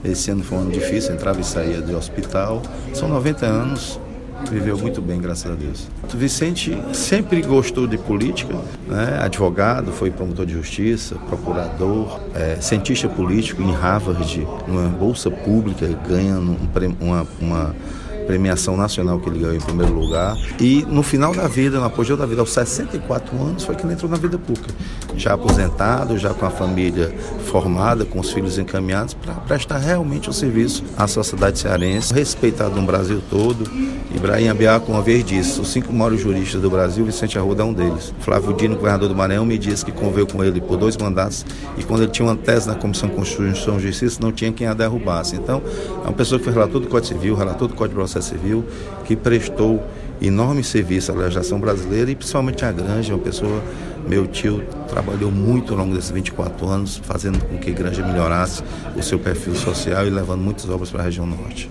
Esse ano foi um ano difícil, entrava e saía de hospital. São 90 anos, viveu muito bem, graças a Deus. O Vicente sempre gostou de política, né? Advogado, foi promotor de justiça, procurador, cientista político em Harvard, numa bolsa pública, ganhando uma premiação nacional que ele ganhou em primeiro lugar. E no final da vida, no apogeu da vida, aos 64 anos, foi que ele entrou na vida pública. Já aposentado, já com a família formada, com os filhos encaminhados, para prestar realmente o serviço à sociedade cearense, respeitado no Brasil todo. Ibrahim Abiaco uma vez disse: os 5 maiores juristas do Brasil, Vicente Arruda é um deles. Flávio Dino, governador do Maranhão, me disse que conviveu com ele por 2 mandatos e quando ele tinha uma tese na Comissão de Constituição e Justiça, não tinha quem a derrubasse. Então, é uma pessoa que foi relator do Código Civil, relator do Código de Processo Civil, que prestou enorme serviço à legislação brasileira e principalmente à Granja. Uma pessoa, meu tio, trabalhou muito ao longo desses 24 anos, fazendo com que a Granja melhorasse o seu perfil social e levando muitas obras para a região norte.